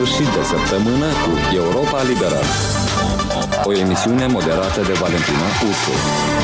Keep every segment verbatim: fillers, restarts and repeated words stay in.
sfârșit de săptămână cu Europa Liberă. O emisiune moderată de Valentina Ursu.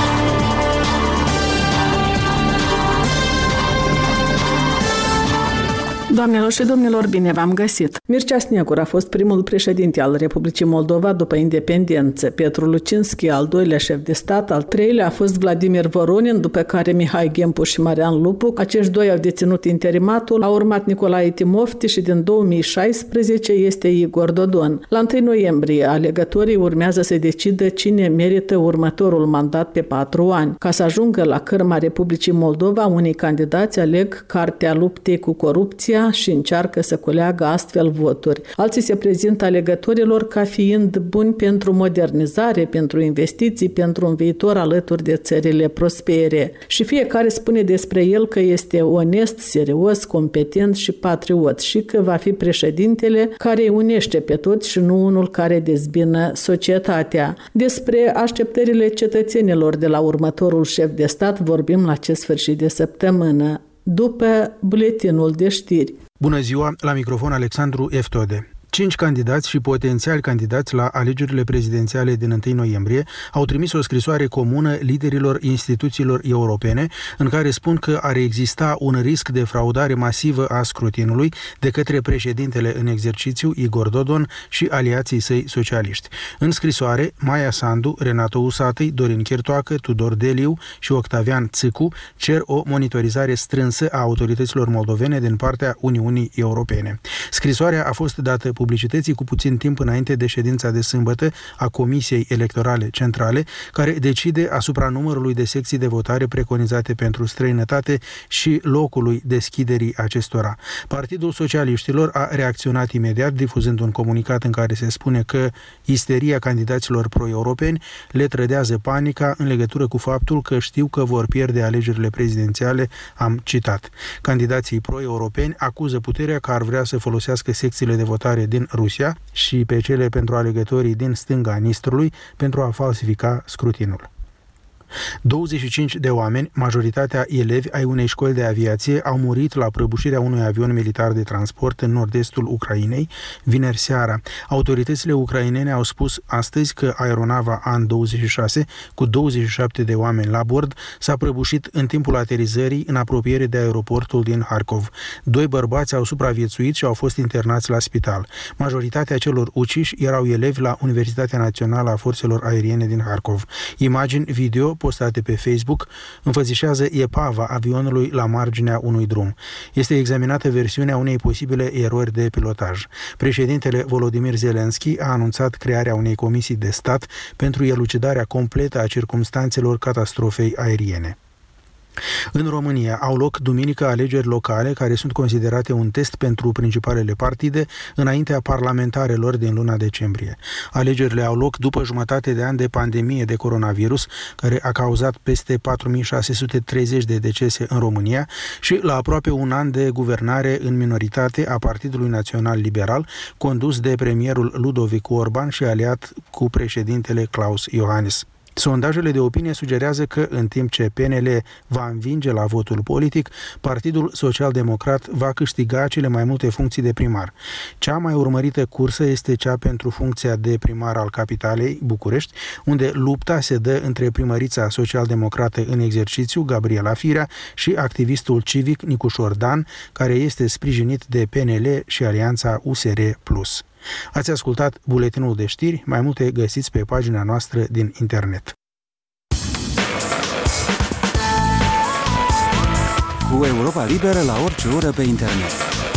Doamnelor și domnilor, bine v-am găsit! Mircea Snegur a fost primul președinte al Republicii Moldova după independență, Petru Lucinski al doilea șef de stat, al treilea a fost Vladimir Voronin, după care Mihai Ghempu și Marian Lupu. Acești doi au deținut interimatul, a urmat Nicolae Timofti și din două mii șaisprezece este Igor Dodon. La întâi noiembrie, alegătorii urmează să decidă cine merită următorul mandat pe patru ani. Ca să ajungă la cârma Republicii Moldova, unii candidați aleg cartea luptei cu corupția și încearcă să culeagă astfel voturi. Alții se prezintă alegătorilor ca fiind buni pentru modernizare, pentru investiții, pentru un viitor alături de țările prospere. Și fiecare spune despre el că este onest, serios, competent și patriot și că va fi președintele care îi unește pe toți și nu unul care dezbină societatea. Despre așteptările cetățenilor de la următorul șef de stat vorbim la acest sfârșit de săptămână, după buletinul de știri. Bună ziua, la microfon Alexandru Eftode. Cinci candidați și potențiali candidați la alegerile prezidențiale din întâi noiembrie au trimis o scrisoare comună liderilor instituțiilor europene în care spun că ar exista un risc de fraudare masivă a scrutinului de către președintele în exercițiu Igor Dodon și aliații săi socialiști. În scrisoare, Maia Sandu, Renato Usatăi, Dorin Chirtoacă, Tudor Deliu și Octavian Țicu cer o monitorizare strânsă a autorităților moldovene din partea Uniunii Europene. Scrisoarea a fost dată publicității cu puțin timp înainte de ședința de sâmbătă a Comisiei Electorale Centrale, care decide asupra numărului de secții de votare preconizate pentru străinătate și locului deschiderii acestora. Partidul Socialiștilor a reacționat imediat, difuzând un comunicat în care se spune că isteria candidaților pro-europeni le trădează panica în legătură cu faptul că știu că vor pierde alegerile prezidențiale, am citat. Candidații pro-europeni acuză puterea că ar vrea să folosească secțiile de votare din Rusia și pe cele pentru alegătorii din stânga Nistrului pentru a falsifica scrutinul. douăzeci și cinci de oameni, majoritatea elevi ai unei școli de aviație, au murit la prăbușirea unui avion militar de transport în nord-estul Ucrainei, vineri seara. Autoritățile ucrainene au spus astăzi că aeronava A N douăzeci și șase, cu douăzeci și șapte de oameni la bord, s-a prăbușit în timpul aterizării în apropiere de aeroportul din Harkov. Doi bărbați au supraviețuit și au fost internați la spital. Majoritatea celor uciși erau elevi la Universitatea Națională a Forțelor Aeriene din Harkov. Imagini video postate pe Facebook înfățișează epava avionului la marginea unui drum. Este examinată versiunea unei posibile erori de pilotaj. Președintele Volodymyr Zelensky a anunțat crearea unei comisii de stat pentru elucidarea completă a circumstanțelor catastrofei aeriene. În România au loc duminică alegeri locale care sunt considerate un test pentru principalele partide înaintea parlamentarelor din luna decembrie. Alegerile au loc după jumătate de an de pandemie de coronavirus, care a cauzat peste patru mii șase sute treizeci de decese în România și la aproape un an de guvernare în minoritate a Partidului Național Liberal, condus de premierul Ludovic Orban și aliat cu președintele Klaus Iohannis. Sondajele de opinie sugerează că, în timp ce P N L va învinge la votul politic, Partidul Social-Democrat va câștiga cele mai multe funcții de primar. Cea mai urmărită cursă este cea pentru funcția de primar al capitalei, București, unde lupta se dă între primărița social-democrată în exercițiu, Gabriela Firea, și activistul civic Nicușor Dan, care este sprijinit de P N L și Alianța U S R plus. Ați ascultat buletinul de știri, mai multe găsiți pe pagina noastră din internet. Cu Europa Liberă la orice oră pe internet.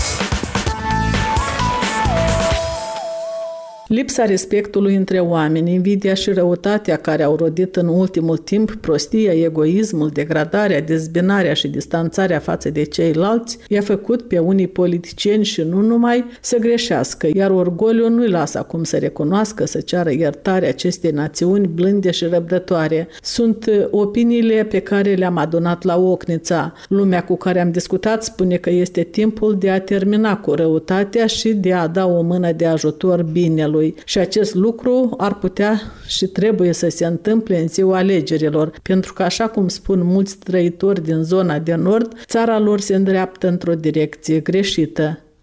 Lipsa respectului între oameni, invidia și răutatea care au rodit în ultimul timp prostia, egoismul, degradarea, dezbinarea și distanțarea față de ceilalți i-a făcut pe unii politicieni și nu numai să greșească, iar orgoliul nu-i lasă acum să recunoască, să ceară iertare acestei națiuni blânde și răbdătoare. Sunt opiniile pe care le-am adunat la Ocnița. Lumea cu care am discutat spune că este timpul de a termina cu răutatea și de a da o mână de ajutor binelui. Și acest lucru ar putea și trebuie să se întâmple în ziua alegerilor, pentru că, așa cum spun mulți trăitori din zona de nord, țara lor se îndreaptă într-o direcție greșită.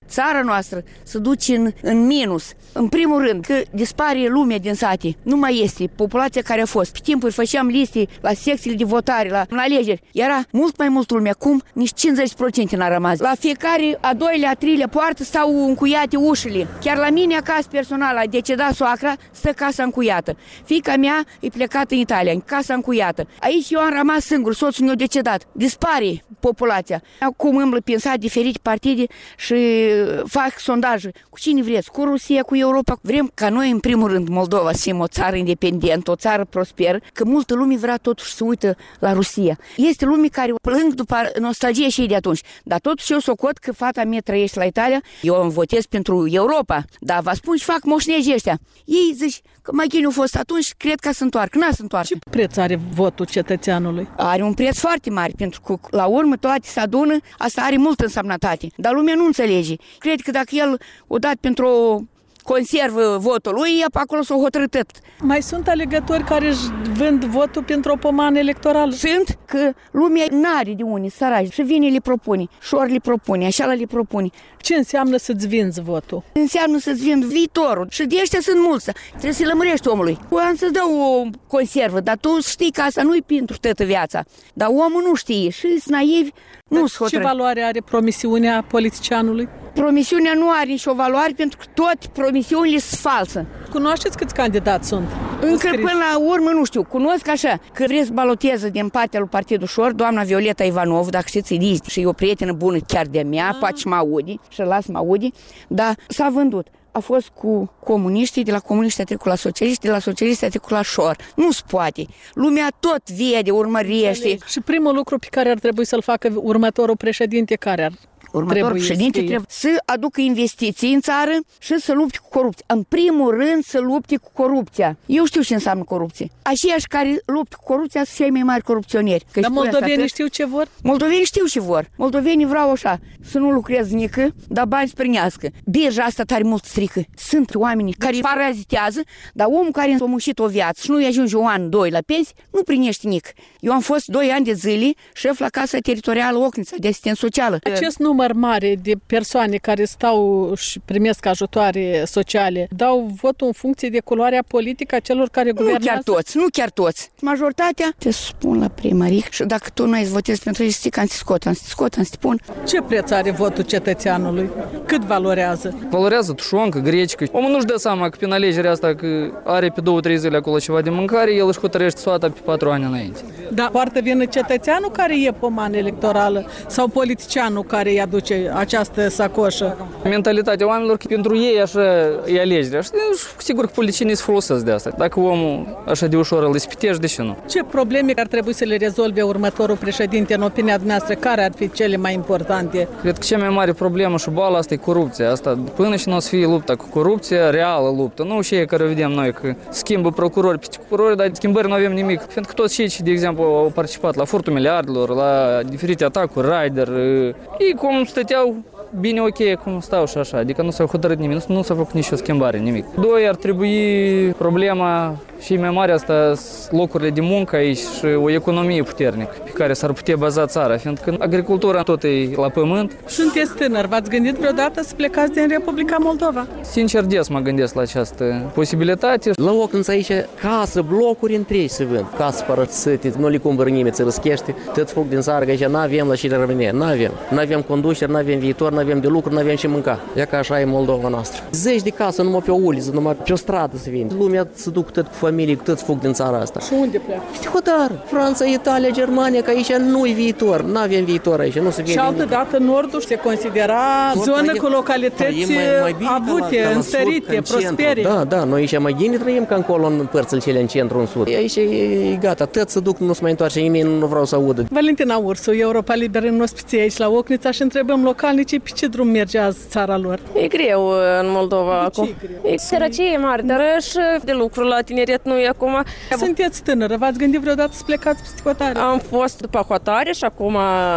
țara noastră se duce în, în minus. În primul rând, că dispare lumea din sate. Nu mai este populația care a fost. Pe timpuri făceam liste la secțiile de votare, la, la alegeri. Era mult mai mult lume. Acum nici cincizeci la sută n-a rămas. La fiecare a doilea, a treilea poartă stau încuiate ușile. Chiar la mine acasă personal a decedat soacra, stă casa încuiată. Fiica mea e plecată în Italia, în casa încuiată. Aici eu am rămas singur, soțul meu decedat. Dispare populația. Acum îmblă prin sat diferite partide și fac sondaje. Cu cine vreți? Cu Rusia, cu Europa? Vrem ca noi, în primul rând, Moldova, să fim o țară independentă, o țară prosperă, că multă lume vrea totuși să uită la Rusia. Este lume care plâng după nostalgie și ei de atunci. Dar totuși eu socot că fata mea trăiește la Italia, eu îmi votez pentru Europa. Dar vă spun și fac moșnegii ăștia. Ei zici că mai gine au fost atunci, cred că se întoarcă. N-a se întoarcă. Ce preț are votul cetățeanului? Are un preț foarte mare, pentru că la urmă toate se adună, asta are multă însemnătate. Dar lumea nu înțelege. Cred că dacă el o dat pentru o conservă votul lui, acolo s-o hotărât tot. Mai sunt alegători care își vând votul pentru o pomană electorală? Sunt, că lumea n-are de unii săraci și vine le propune, și ori le propune, așa le propune. Ce înseamnă să-ți vinzi votul? Înseamnă să-ți vinzi viitorul. Și de ăștia sunt mulți. Trebuie să-i lămurești omului. Am să-ți dau o conservă, dar tu știi că asta nu-i pentru toată viața. Dar omul nu știe și sunt naivi, nu se hotără. Ce valoare are promisiunea politicianului? Promisiunea nu are nicio valoare, pentru că toate promisiunile sunt false. Cunoașteți câți candidați sunt? Încă până la urmă nu știu. Cunosc așa, că vreți să baloteze din partea lui Partidul Șor, doamna Violeta Ivanov, dacă știți, e și e o prietenă bună chiar de-a mea, ah. poate și mă aude, și las mă aude, dar s-a vândut. A fost cu comuniștii, de la comuniști a trecut la socialiști, de la socialiști a trecut la Șor. Nu se poate. Lumea tot vede, urmărește. Și primul lucru pe care ar trebui să-l facă următorul președinte, care ar Următorul președinte trebuie să aducă investiții în țară și să lupte cu corupția. În primul rând să lupte cu corupția. Eu știu ce înseamnă corupție. Aceiași care luptă cu corupția sunt cei mai mari corupționeri. Că dar moldovenii știu ce vor? Moldovenii știu ce vor. Moldovenii vreau așa, să nu lucrez nică, dar bani să primească. Birja asta tare mult strică. Sunt oamenii care parazitează, dar omul care a muncit o viață și nu-i ajunge un an, doi la pensie, nu primește nic. Eu am fost doi ani de zile șef la Casa Teritorială Ocnița de asistență socială. Acest număr mare de persoane care stau și primesc ajutoare sociale dau votul în funcție de culoarea politică a celor care guvernează? Nu chiar toți, nu chiar toți. Majoritatea te spun la primărie și dacă tu nu ai votezi pentru ei, știi că am să scot, am să scot, am să spun. Ce preț are votul cetățeanului? Cât valorează? Valorează tușoncă, grecică. Omul nu-și dă seama că prin alegerea asta că are pe două, trei zile acolo ceva de mâncare, el își hotărăște soata pe patru ani înainte. Dar poartă vină cetățeanul care e pomană electorală sau politicianul care îi aduce această sacoșă? Mentalitatea oamenilor că pentru ei așa e alegerea. Și sigur că politicienii se folosesc de asta. Dacă omul așa de ușor îl ispitești, de ce nu? Ce probleme ar trebui să le rezolve următorul președinte în opinia dumneavoastră? Care ar fi cele mai importante? Cred că cea mai mare problemă și boala asta e corupția. Asta până și nu o să fie lupta cu corupția, reală luptă. Nu și care vedem noi că schimbă procurori pe procurori, dar schimbări nu avem nimic. Pentru că toți cei ce, de exemplu, au participat la furtul miliardelor, la diferite atacuri, Raider, ei cum stăteau bine, ok, cum stau și așa, adică nu s-a hotărât nimic, nu, nu s-a făcut nicio schimbare, nimic. Doi, ar trebui problema și mai mare asta, locurile de muncă aici și o economie puternică pe care s-ar putea baza țara, fiindcă agricultura tot e la pământ. Sunteți tânăr, v-ați gândit vreodată să plecați din Republica Moldova? Sincer, des mă gândesc la această posibilitate. La Ocnița aici casă, blocuri întregi se vând, casă părăsite, nu le cumpără nimeni, se răschește, tot fug din țară, că aici n-avem la cine rămâne, n-avem, n-avem conducere, n-avem viitor, n-avem de lucru, n-avem ce mânca. Ia că așa e Moldova noastră. Zeci de casă numai pe o uliță, numai pe o stradă se vinde. Lumea se duc tot cu familie, cu toți fug din țara asta. Și unde pleacă? Este hotar. Franța, Italia, Germania, că aici nu-i viitor, n-avem viitor aici, nu se vede. Și altă dată Nordul se considera zonă cu localități avute, înstărite, prospere. Da, da, noi aici mai bine trăim ca încolo în părțile cele în centru, în sud. Aici e gata, tot se duc, nu se mai întoarce nimeni, nu vreau să audă. Valentina Ursu, Europa Liberă, în ospiție aici la Ocnița și întrebăm localnicii pe ce drum merge azi țara lor. E greu în Moldova acum. E greu? E sărăcie mare, dar și de lucru la tineret nu e acum. Sunteți tânără, v-ați gândit vreodată să plecați peste hotare? Am fost după hotare și acum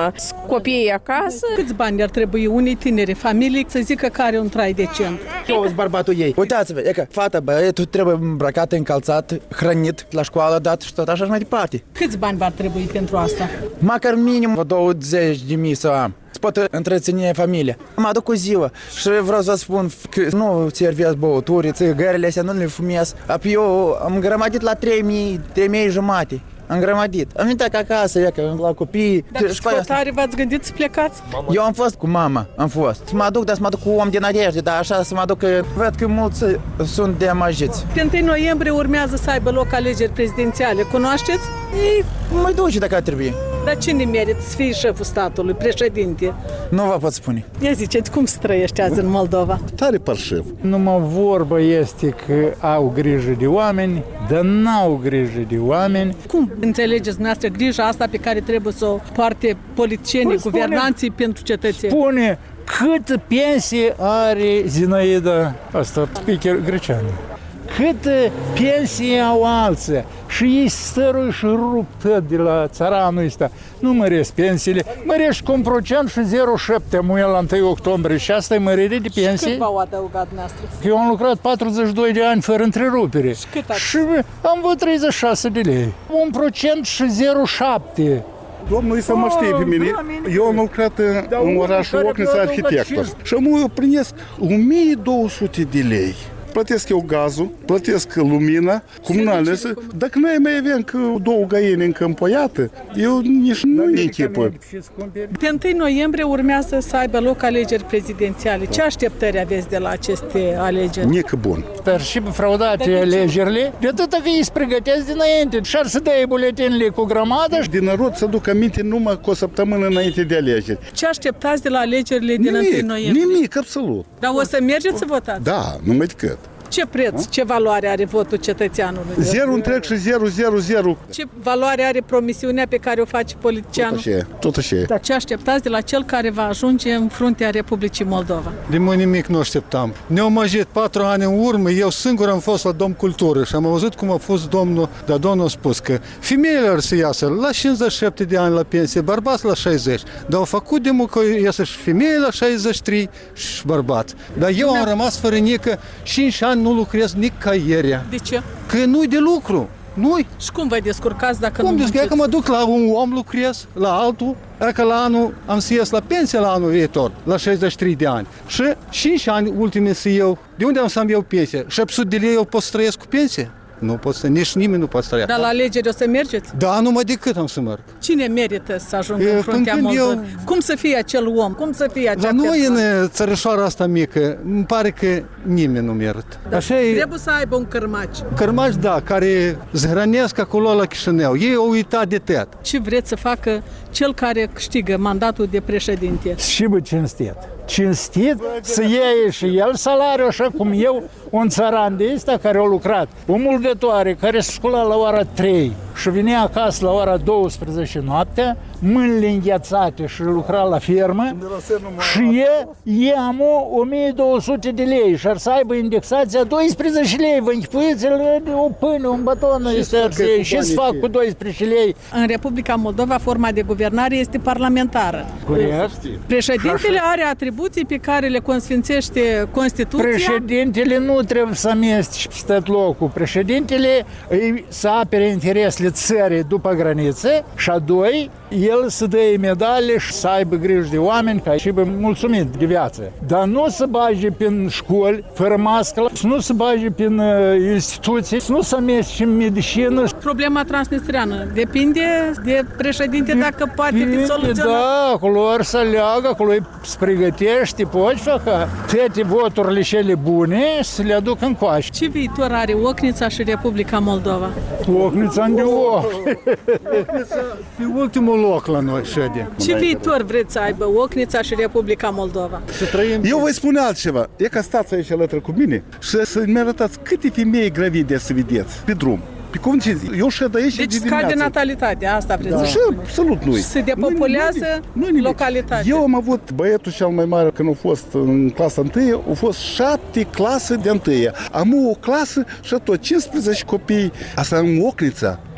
copiii acasă. Câți bani ar trebui unei tinere familii să zică că are un trai decent? Eu sunt bărbatul ei. Uitați-vă, e că fata, băietul trebuie îmbrăcat, încălțat, hrănit, la școală dat și tot așa și mai departe. Câți bani v-ar trebui pentru asta? Măcar minim douăzeci de mii să am. pot întreține familia. Mă aduc o ziua și vreau să spun că nu servesc băuturi, țigările astea nu le fumez. Apoi eu am grămadit la trei mii, trei mii jumate. Am grămadit. Am venit acasă, ia, că la copii. Dar cu tare v-ați gândit să plecați? Eu am fost cu mama, am fost. Să mă duc, dar să mă duc cu om din nădejde, dar așa să mă duc, că văd că mulți sunt dezamăgiți. Pe întâi noiembrie urmează să aibă loc alegeri prezidențiale. Cunoașteți? Ei, mă duce dacă ar trebui. Dar cine merită să fie șeful statului, președinte? Nu vă pot spune. Ia ziceți, cum se trăiește azi în Moldova? Tare parșiv. Numai vorba este că au grijă de oameni, dar n-au grijă de oameni. Cum înțelegeți dumneavoastră grija asta pe care trebuie să o poarte politicienii, Spune, guvernanții pentru cetățeni? Spune cât pensie are Zinaida, asta, speaker grecean. Cât pensie au alții și ei stără și rup tot de la țaranul ăsta. Nu măresc pensiile, mărești cu un procent și zero virgulă șapte muie la întâi octombrie și asta e mărire de pensie. Și cât v-au adăugat dumneavoastră? Eu am lucrat patruzeci și doi de ani fără întrerupere și, cât și am văzut treizeci și șase de lei. Un procent și zero virgulă șapte. Domnul să mă știe pe mine. Eu am lucrat în, în orașul Ocnița arhitector și mă primesc o mie două sute de lei. Plătesc eu gazul, plătesc lumina, comunale. Dacă noi mai avem că două găini încă împoiată, eu nici nu ne închipă. Pe întâi noiembrie urmează să aibă loc alegeri prezidențiale. Ce așteptări aveți de la aceste alegeri? Nică bun. Dar și fraudate alegerile, de atât că ei se pregătesc dinainte și ar să dea buletinile cu grămadă. Din narod să duc aminte numai cu o săptămână înainte de alegeri. Ce așteptați de la alegerile din nimic, întâi noiembrie? Nimic, absolut. Dar o să mergeți să votați? Da, numai decât. Ce preț, ce valoare are votul cetățeanului? Zero întreg și zero, zero, zero. Ce valoare are promisiunea pe care o face politicianul? Tot așa, tot așa. Dar ce așteptați de la cel care va ajunge în fruntea Republicii Moldova? De mult nimic nu așteptam. Ne-au măjit patru ani în urmă, eu singur am fost la Domn Cultură și am auzit cum a fost domnul, dar domnul a spus că femeile ar să iasă la cincizeci și șapte de ani la pensie, bărbați la șaizeci. Dar au făcut de mult că iasă și femeile la șaizeci și trei și bărbați. Dar eu am rămas fără nică, cinci ani nu lucrez nicăierea. De ce? Că nu-i de lucru. Nu-i. Și cum vă descurcați dacă cum nu munciți? munciți? Că mă duc la un om, lucrez, la altul, dacă la anul am să ies la pensie la anul viitor, la șaizeci și trei de ani. Și cinci ani ultime să iau. De unde am să am eu pensie? șapte sute de lei eu pot să trăiesc cu pensie? Nu pot să, nici nimeni nu poate să trăiască. Dar la alegeri o să mergeți? Da, numai decât am să merg. Cine merită să ajungă e, în fruntea Moldovei? Eu... Cum să fie acel om? Cum să fie acea persoană? persoană? La noi, în țărășoara asta mică, îmi pare că nimeni nu merită. Da, Așa trebuie e... să aibă un cărmaci. Cărmaci, da, care zhrănesc acolo la Chișinău. Ei au uitat de tot. Ce vreți să facă cel care câștigă mandatul de președinte? Și bă, cinstit. Cinstit să iei și el salariul, așa cum eu, un țăran de ăsta care a lucrat, o mulgătoare care se scula la ora trei și venea acasă la ora douăsprezece noaptea, mâinile înghețate și lucra la fermă și e, e am o mie două sute de lei și ar să aibă indexația doisprezece lei, vă închipuiți o pâine, un baton și să fac cu doisprezece lei. În Republica Moldova forma de guvernare este parlamentară. Corect. Președintele are atribuții pe care le consfințește Constituția. Președintele nu trebuie să amestece pe tot locul. Președintele îi să apere interesele țării după graniță și a doi, el să dă medale și să aibă grijă de oameni ca și bă mulțumit de viață. Dar nu să bage prin școli fără mască, nu să bage prin uh, instituții, nu să amestece în medicină. Problema transnistriană depinde de președinte dacă poate fi soluționată. Da, acolo ar să leagă, acolo îi pregătește, poți ca toate voturile cele bune să le aduc în coașă. Ce viitor are Ocnița și Republica Moldova? Ocnița de ochi. Pe ultimul loc la noi șede. Ce viitor vreți să aibă Ocnița și Republica Moldova? Să trăim... Eu voi spune altceva. E că stați aici alături cu mine și să-mi arătați câte femei gravide să vedeți pe drum. Pe cum ce zic? Eu șed aici deci de dimineață. scade natalitatea, asta vreți da. să spune. Absolut nu. Și se depopulează localitatea. Eu am avut băietul cel mai mare când a fost în clasa întâi, au fost șapte clase de întâi. Am o clasă și tot cincisprezece copii. Asta în Ocnița.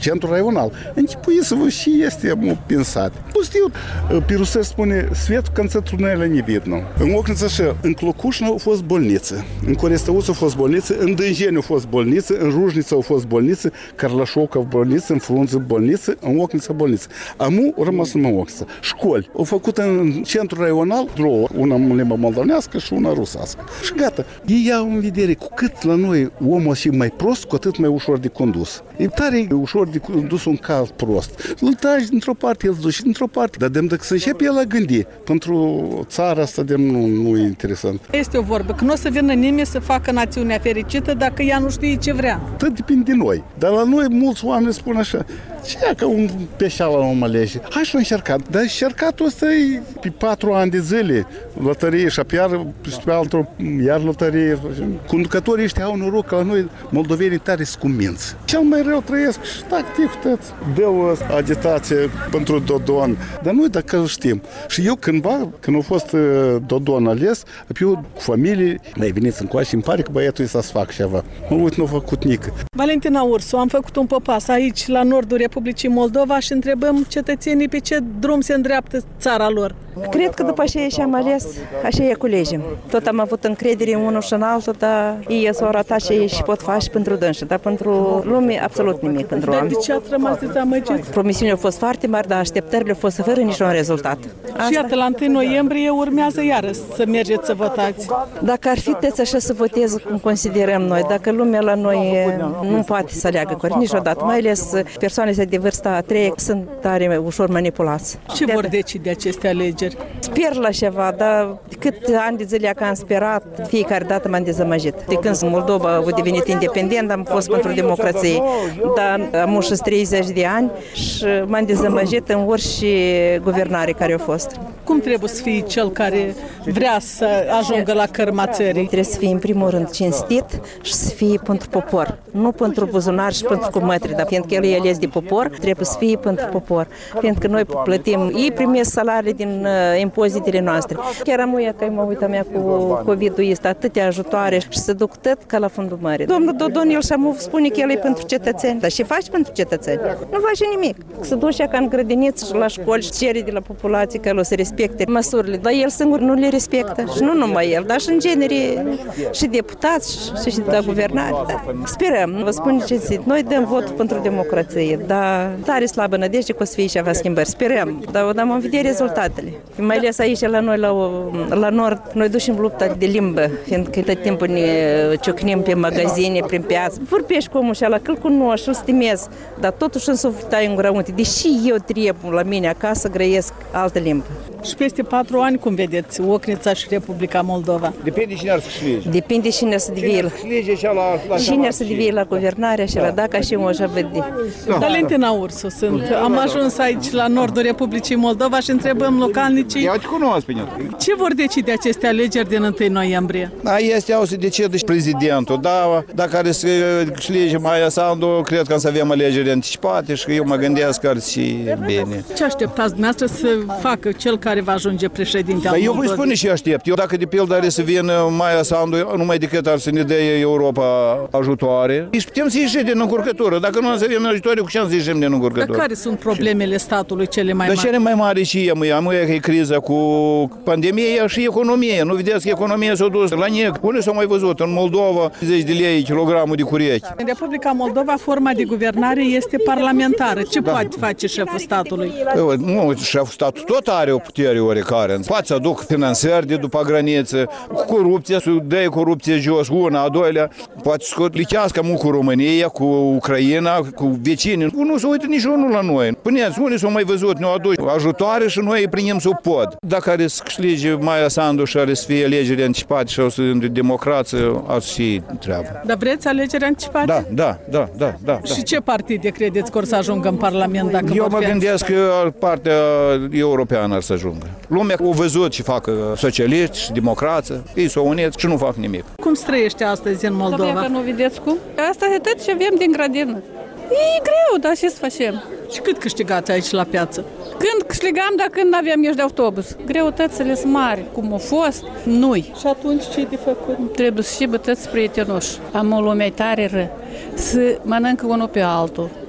centru raional. Închipuiți-vă și este pensat. Пустил, Пирусев spune, свет в конце туннеля не видно. În Ocnița și în Clocușna au fost bolniță, în Corestăuț a fost bolniță, în Dânjeni a fost bolniță, în Rujnița a fost bolniță, Carlașovca bolniță, în Frunză bolniță, în Ocnița bolniță. Amu a rămas numai Ocnița. Școli. Au făcut în centru raional două, una în limba moldovenească și una rusească. Și gata. Ei iau în vedere cu cât la noi omul și mai prost, cu atât mai ușor de condus. E tare ușor de condus un cal prost. Îl tragi dintr-o parte, îl duci dintr-o parte. Dar de dacă să începe el a gândi, pentru țara asta de nu, nu e interesant. Este o vorbă, că nu o să vină nimeni să facă națiunea fericită dacă ea nu știe ce vrea. Tot depinde de noi. Dar la noi mulți oameni spun așa, ce ia că un peșeală om alege? Hai și-l încercat. Dar încercatul ăsta e pe patru ani de zile. Lătărie și iar pe altul, iar lătărie. Conducătorii ăștia au noroc că la noi moldovenii tare scuminți. Cel mai rău trăiesc și tactic tăți. Dă-o agitație pentru Dodon. Dar noi dacă îl știm. Și eu cândva, când a fost Dodon ales, eu cu familie, mai veniți încoace și îmi pare că băiatul ăsta să fac ceva. Mă uit, nu a făcut nică. Valentina Ursu, am făcut un popas aici, la nordul Republicii Moldova și întrebăm cetățenii pe ce drum se îndreaptă țara lor. Cred că după ce și-am ales, așa e culegem. Tot am avut încredere unul și în altul, dar ei s-au arătat ce ei și pot face pentru dânsă, dar pentru lume absolut nimic pentru Dar oameni. de ce ați rămas dezamăgiți? Promisiunile au fost foarte mari, dar așteptările au fost fără niciun rezultat. Asta... Și iată, la întâi noiembrie urmează iară să mergeți să votați. Dacă ar fi teți așa să votez cum considerăm noi, dacă lumea la noi nu poate să aleagă corect niciodată, mai ales persoanele de vârsta a treia sunt tare ușor manipulați. Ce vor decide aceste alegeri? Sper la ceva, dar cât ani de zile că am sperat, fiecare dată m-am dezamăgit. De când Moldova a devenit independent, am fost pentru democrație, dar am și treizeci de ani și m-am dezamăgit în orice guvernare care a fost. Cum trebuie să fie cel care vrea să ajungă la cărma țării? Trebuie să fie în primul rând cinstit și să fie pentru popor, nu pentru buzunar și pentru cumătri, dar fiindcă el e ales de popor, trebuie să fie pentru popor, fiindcă noi plătim, ei primesc salariile din uh, impozitele noastre. Chiar am uia că mă uitam mea cu COVID-ul ăsta, atâtea ajutoare și se duc tot ca la fundul mării. Domnul Dodon, el și-a spune că el e pentru cetățeni, dar ce faci pentru cetățeni? Nu face nimic. Se duce ca în grădiniță și la școli și cere de la populație că el o să respecte măsurile, dar el singur nu le respectă și nu numai el, dar și în genere și deputați și, și de guvernare. Da. Sperăm, vă spun ce zic, noi dăm vot pentru democrație, dar tare slabă nădejde că o să fie ceva schimbări. Sperăm, dar dăm în vedere rezultatele. Mai ales aici la noi, la, la nord, noi ducem lupta de limbă, fiindcă tot timpul ne ciocnim pe magazine, prin piață. Vorbești cu omul și ala, că-l cunoști, îl stimez, dar totuși în suflet ai în gura unte, deși eu trebuie la mine acasă grăiesc altă limbă. Și peste patru ani, cum vedeți, Ocnița și Republica Moldova? Depinde cine ar să șlege. Depinde cine să devie. Cine ar să devie la guvernare și la dacă și eu așa văd. Valentina Ursu sunt. Am ajuns aici la nordul Republicii Moldova și întrebăm localnicii. Eu te cunosc pe mine. Ce vor decide aceste alegeri din întâi noiembrie? A, este au să decide și prezidentul. Da, dacă are să șlege Maia Sandu, cred că să avem alegeri anticipate și eu mă gândesc că ar fi bine. Ce așteptați dumneavoastră să facă cel care va ajunge președinte al Moldovei? Moldovei? Eu vă spun și aștept. Eu dacă de pildă are să vină Maia Sandu, numai decât ar să ne dea Europa ajutoare. Și putem să ieșim din încurcătură. Dacă nu să avem ajutoare, cu ce am să ieșim din încurcătură? Dar care sunt problemele statului cele mai Dar mari? cele mai mari și am, am că e criza cu pandemia și economie. Nu vedeți că economia s-a dus la nec. Unde s-a mai văzut? În Moldova, zece de lei kilogramul de curechi. În Republica Moldova, forma de guvernare este parlamentară. Ce da. poate face șeful statului? Nu, șeful statului tot are o putere oarecare. Poate să aduc finanțări de după graniță, cu corupție, să dea corupție jos, una, a doilea. Poate să lichească mult cu România, cu Ucraina, cu vecinii. Nu se uită niciunul la noi. Puneți, unde s-au mai văzut, ne-au adus ajutoare și noi îi primim sub pod. Dacă are să câștige Maia Sandu și are să fie alegeri anticipate și o să de democrație, ar fi treabă. Dar vreți alegeri anticipate? Da, da, da, da, da. Și ce partide credeți că or să ajungă în Parlament dacă Eu vor mă fi gândesc că partea europeană ar să ajungă. Lumea a văzut ce fac socialiști și democrații, ei s-au unit și nu fac nimic. Cum se trăiește astăzi în Moldova? Dacă nu vedeți cum? Asta e tot ce avem din grădină. E greu, dar ce să facem? Și cât câștigați aici la piață? Când câștigam, dar când nu aveam nici de autobuz. Greutățile sunt mari, cum au fost, nu-i. Și atunci ce de făcut? Trebuie să și bătăți prietenoși. Am o lume tare ră. Să mănâncă unul pe altul.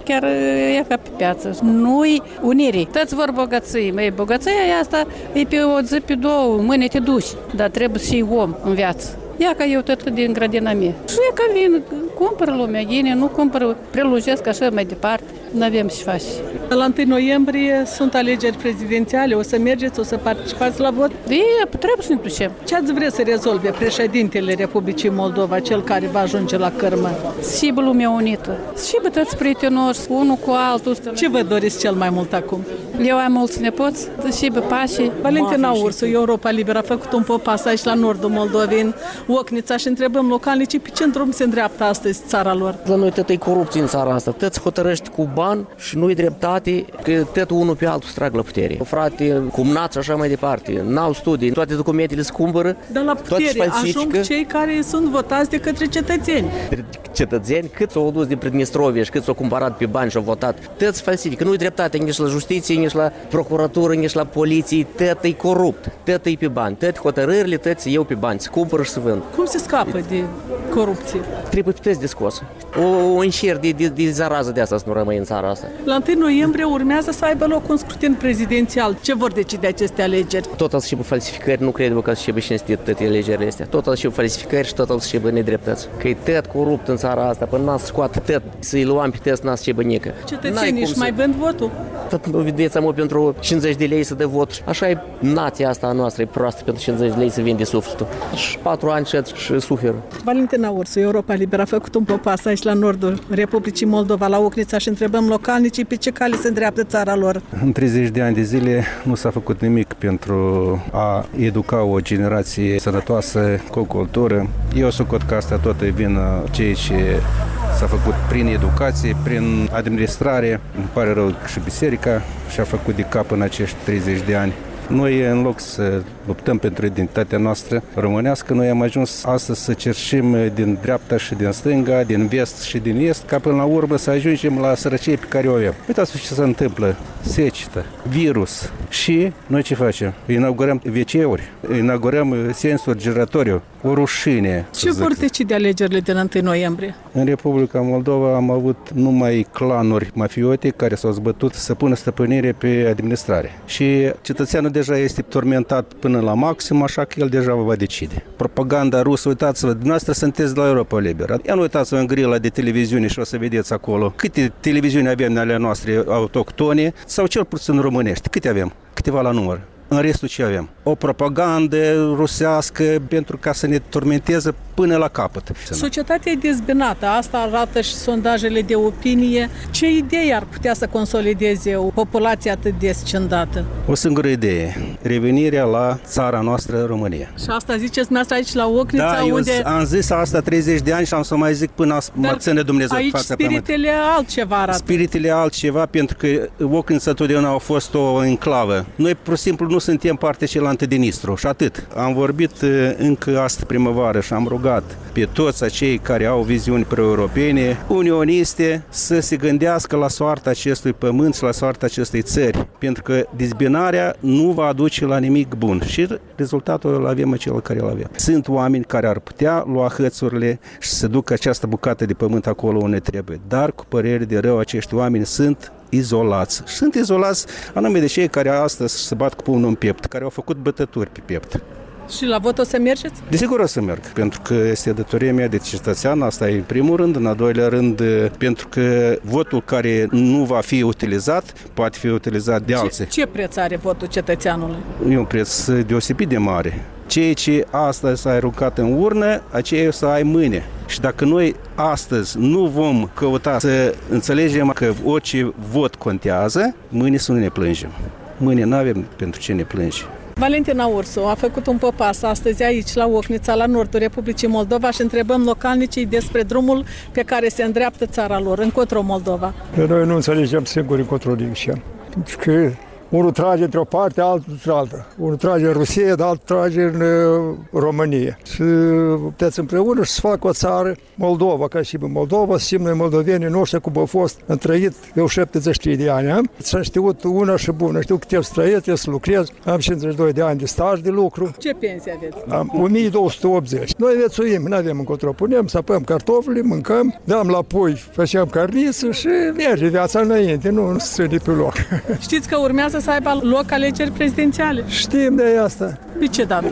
chiar e ca pe piață. Nu-i unirii. Toți vor bogății. Măi, bogăția asta e pe o zi, pe două, mâine te duci. Dar trebuie să fii om în viață. Ia ca eu tot din grădina mea. Și e ca vin, cumpără lumea ghine, nu cumpără, prelungesc așa mai departe. N-avem ce face. La întâi noiembrie sunt alegeri prezidențiale, o să mergeți, o să participați la vot? E, trebuie să ne ducem. Ce ați vrea să rezolve președintele Republicii Moldova, cel care va ajunge la cărmă? Și bă lumea unită, și bă toți prietenoși, unul cu altul. Ce vă doriți cel mai mult acum? Eu am mulți nepoți, și bă pașii. Valentina Ursu, Europa Liberă, a făcut un pas aici la nordul Moldovei, în Ocnița, și întrebăm localnicii pe ce drum se îndreaptă astăzi țara lor. La noi tot e corupție în țara asta, toți hotărăști cu bani și nu-i dreptate, că tot unul pe altul strag la putere. Frate, cumnați și așa mai departe, n-au studii, toate documentele se cumpără, dar la putere ajung cei care sunt votați de către cetățeni. Cetățeni, cât s-au dus din Pridnistrovie și cât s-au cumpărat pe bani și au votat, toți falsifică, nu-i dreptate nici la justiție, nici la procuratură, nici la poliție, tot e corupt, tot e pe bani, tot hotărârile, tot se iau pe bani, se cumpără și se vând. Cum se scapă de corupție? Trebuie toți de scos. O, o înșir de, de, de zarază de asta să nu rămâi în țara asta. La întâi noiembrie urmează să aibă loc un scrutin prezidențial. Ce vor decide aceste alegeri? Tot al și pe falsificări, nu cred că și pe cinstit toate alegerile astea. Tot al și pe falsificări și tot al și pe nedreptăți. Că e tot corupt în țara asta, până n-a scoate tot, să-i luăm pe test, n-a să ce bănică. Cetățenii își mai vând votul? Tot nu vedeți, am pentru cincizeci de lei să dă vot. Așa e nația asta a noastră, e proastă, pentru cincizeci de lei să vinde sufletul. Și patru ani și, și suferă. Valentina Ursu, Europa Liberă, a făcut un pas aici la nordul Republicii Moldova, la Ocnița, și întrebăm localnicii pe ce cale se îndreaptă țara lor. În treizeci de ani de zile nu s-a făcut nimic pentru a educa o generație sănătoasă cu o cultură. Eu socot că asta tot e vină ceea ce s-a făcut prin educație, prin administrare. Îmi pare rău și biserica și-a făcut de cap în acești treizeci de ani. Noi, în loc să luptăm pentru identitatea noastră românească, noi am ajuns astăzi să cerșim din dreapta și din stânga, din vest și din est, ca până la urmă să ajungem la sărăcie pe care o avem. Uitați ce se întâmplă, secetă, virus, și noi ce facem? Inaugurăm ve ce-uri, inaugurăm sensuri giratoriu, o rușine. Ce vor decide alegerile din întâi noiembrie? În Republica Moldova am avut numai clanuri mafiote care s-au zbătut să pună stăpânire pe administrare. Și cetățeanul deja este tormentat până la maxim, așa că el deja va decide. Propaganda rusă, uitați-vă, dumneavoastră sunteți la Europa Liberă. Ia nu uitați-vă în grila de televiziune și o să vedeți acolo câte televiziuni avem ale noastre autohtone sau cel puțin românești. Câte avem? Câteva la număr. În restul ce avem? O propagandă rusească pentru ca să ne tormenteze până la capăt. Societatea e dezbinată, asta arată și sondajele de opinie. Ce idei ar putea să consolideze o populație atât de scindată? O singură idee, revenirea la țara noastră, România. Și asta ziceți dumneavoastră aici la Ocnița, da, unde... eu am zis asta treizeci de ani și am să mai zic până mă ține Dumnezeu aici fața spiritele pământ. altceva arată. Spiritele altceva, pentru că Ocnița totdeauna a fost o enclavă. Noi, pur și simplu, nu suntem partea cealaltă din Nistru și atât. Am vorbit încă astă primăvară și am rugat pe toți acei care au viziuni pro-europene, unioniste, să se gândească la soarta acestui pământ și la soarta acestei țări, pentru că dezbinarea nu va aduce la nimic bun și rezultatul îl avem acela care îl avem. Sunt oameni care ar putea lua hățurile și să ducă această bucată de pământ acolo unde trebuie, dar cu părere de rău acești oameni sunt izolați. Sunt izolați anume de cei care astăzi se bat cu pumnul în piept, care au făcut bătături pe piept. Și la vot o să mergeți? Desigur o să merg, pentru că este datoria mea de cetățean, asta e în primul rând, în al doilea rând, pentru că votul care nu va fi utilizat, poate fi utilizat de alții. Ce, ce preț are votul cetățeanului? E un preț deosebit de mare. Ceea ce astăzi s-a aruncat în urnă, aceea o să ai mâine. Și dacă noi astăzi nu vom căuta să înțelegem că orice vot contează, mâine să nu ne plângem. Mâine nu avem pentru ce ne plânge. Valentina Ursu a făcut un pas astăzi aici la Ocnița, la nordul Republicii Moldova, și întrebăm localnicii despre drumul pe care se îndreaptă țara lor, încotro Moldova. Pe noi nu înțelegem singuri încotro din ce. Pentru că Unul trage într-o parte, altul într-alta. Unul trage în Rusia, dar altul trage în uh, România. Și puteți împreună și să facă o țară, Moldova, ca și Moldova, să noi moldovenii noștri cum au fost, am trăit eu șaptezeci și trei de ani, am? Și am știut una și bună, știu că trebuie să trăiesc, trebuie să lucrez, am cincizeci și doi de ani de staj de lucru. Ce pensie aveți? Am o mie două sute optzeci. Noi viețuim, nu avem încotro, punem, sapăm cartofii, mâncăm, dăm la pui, facem carniță și merge viața înainte, nu se de pe loc. Știți că urmează să aibă loc alegeri prezidențiale? Știm de asta. De ce dată?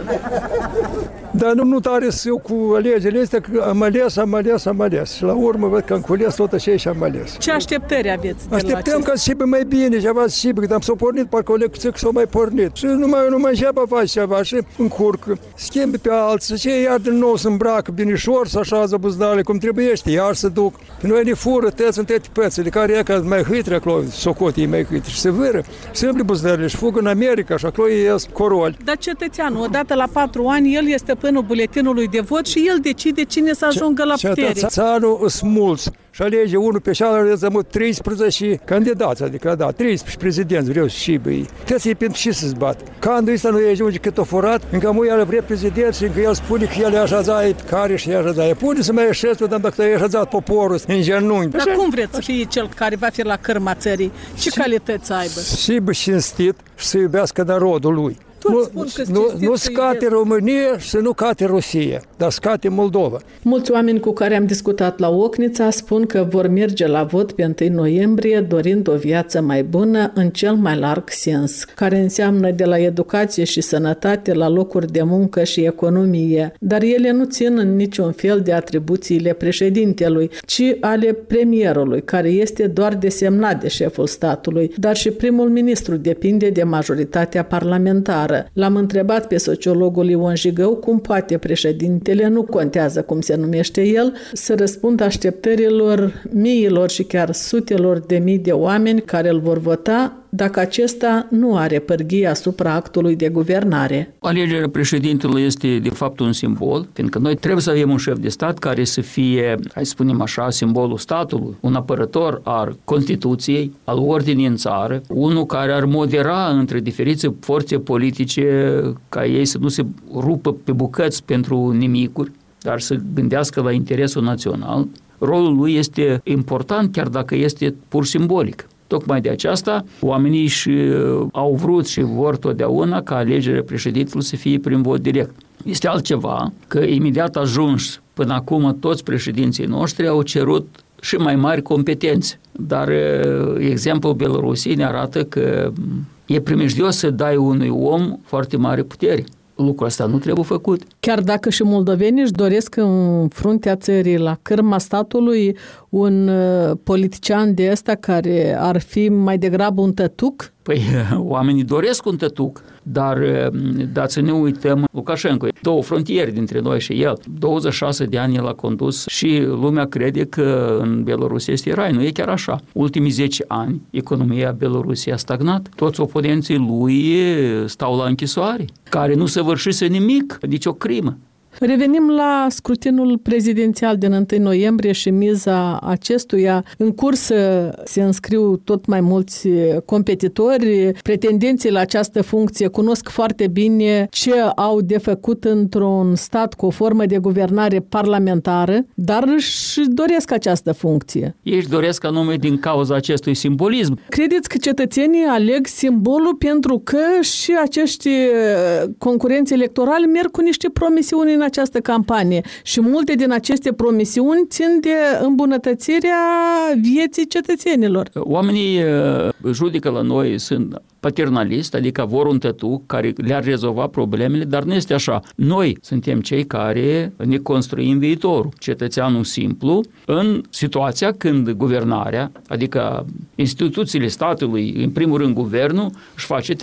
Dar nu, nu tare să eu cu alegerile astea, că am ales, am ales, am ales. Și la urmă văd că am cules tot așa și am ales. Ce așteptări aveți? Așteptăm ca să fie mai bine, ceva să fie, că am s-o pornit, parcă o lecție că s-o mai pornit. Și numai, numai înceapă face ceva și încurcă, schimbi pe alții, și iar din nou se îmbracă binișor, să așează buzdale cum trebuiește, iar să duc. Pe noi ne fură tăți în toate pățile, care e ca mai hâitre acolo, socotii mai hâitre, și se vâră, se îmbli buzdale și fugă în America și acolo ies coroli. Dar cetățeanul, odată la patru ani, el este până buletinului de vot și el decide cine să ajungă la putere. Cetățeanul îs mulți și alege unul pe cealaltă, am treisprezece candidați, adică da, treisprezece prezidenți vreau și băi. Tăți e pentru ce să-ți bat. Candul ăsta nu e ajunge cât o furat, încă mu el vrea prezident și încă el spune că el e așezat care și e așezat. Pune să mai ieșeți, dar dacă e așezat poporul în genunchi. Dar cum vreți să fie cel care va fi la cârma țării? Ce calități să aibă? Și bă cinstit și să iubească narodul lui. Nu, nu, nu scate România și nu cate Rusia, dar scate Moldova. Mulți oameni cu care am discutat la Ocnița spun că vor merge la vot pe întâi noiembrie dorind o viață mai bună în cel mai larg sens, care înseamnă de la educație și sănătate la locuri de muncă și economie. Dar ele nu țin în niciun fel de atribuțiile președintelui, ci ale premierului, care este doar desemnat de șeful statului, dar și primul ministru depinde de majoritatea parlamentară. L-am întrebat pe sociologul Ion Jigău cum poate președintele, nu contează cum se numește el, să răspundă așteptărilor miilor și chiar sutelor de mii de oameni care îl vor vota dacă acesta nu are pârghie asupra actului de guvernare. Alegerea președintelui este de fapt un simbol, fiindcă noi trebuie să avem un șef de stat care să fie, hai să spunem așa, simbolul statului, un apărător al Constituției, al ordinii în țară, unul care ar modera între diferite forțe politice ca ei să nu se rupă pe bucăți pentru nimicuri, dar să gândească la interesul național. Rolul lui este important, chiar dacă este pur simbolic. Tocmai de aceasta, oamenii și au vrut și vor totdeauna ca alegerea președintelui să fie prin vot direct. Este altceva că imediat ajuns până acum toți președinții noștri au cerut și mai mari competențe. Dar exemplul Belarusiei ne arată că e primejdios să dai unui om foarte mare putere. Lucrul ăsta nu trebuie făcut. Chiar dacă și moldovenii își doresc în fruntea țării, la cârma statului, un politician de ăsta care ar fi mai degrabă un tătuc? Păi, oamenii doresc un tătuc, dar dați să ne uităm, Lukashenko, două frontiere dintre noi și el, douăzeci și șase de ani el a condus și lumea crede că în Belarus este rai, nu e chiar așa. Ultimii zece ani, economia Belarusiei a stagnat, toți oponenții lui stau la închisoare, care nu săvârșise nimic, nicio crimă. Revenim la scrutinul prezidențial din întâi noiembrie și miza acestuia. În cursă se înscriu tot mai mulți competitori. Pretendenții la această funcție cunosc foarte bine ce au de făcut într-un stat cu o formă de guvernare parlamentară, dar își doresc această funcție. Ei își doresc anume din cauza acestui simbolism. Credeți că cetățenii aleg simbolul pentru că și acești concurenți electorali merg cu niște promisiuni în această campanie și multe din aceste promisiuni țin de îmbunătățirea vieții cetățenilor. Oamenii judecă la noi, sunt paternalist, adică vor un tătuc care le-ar rezolva problemele, dar nu este așa. Noi suntem cei care ne construim viitorul. Cetățeanul simplu, în situația când guvernarea, adică instituțiile statului, în primul rând guvernul, își face treaba.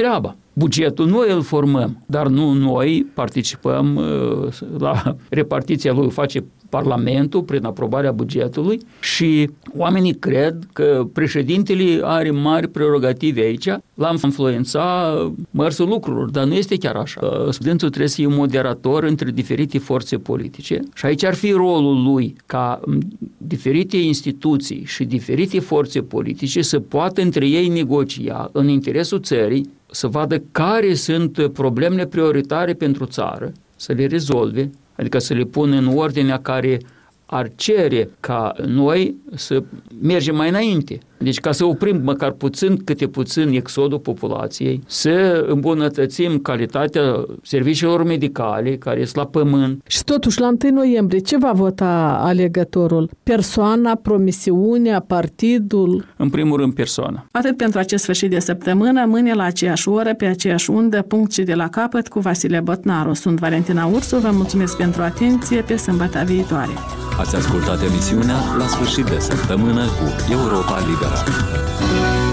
Bugetul noi îl formăm, dar nu noi participăm la repartiția lui, face Parlamentul prin aprobarea bugetului și oamenii cred că președintele are mari prerogative aici, l-am influența mărsul lucrurilor, dar nu este chiar așa. Studentul trebuie să fie un moderator între diferite forțe politice și aici ar fi rolul lui ca diferite instituții și diferite forțe politice să poată între ei negocia în interesul țării, să vadă care sunt problemele prioritare pentru țară, să le rezolve, adică să le pună în ordinea care ar cere ca noi să mergem mai înainte. Deci ca să oprim măcar puțin, câte puțin exodul populației, să îmbunătățim calitatea serviciilor medicale care sunt la pământ. Și totuși la întâi noiembrie ce va vota alegătorul? Persoana, promisiunea, partidul? În primul rând persoana. Atât pentru acest sfârșit de săptămână, mâine la aceeași oră, pe aceeași undă, punct și de la capăt cu Vasile Botnaru. Sunt Valentina Ursu, vă mulțumesc pentru atenție, pe sâmbătă viitoare. Ați ascultat emisiunea La sfârșit de săptămână cu Europa Liberă.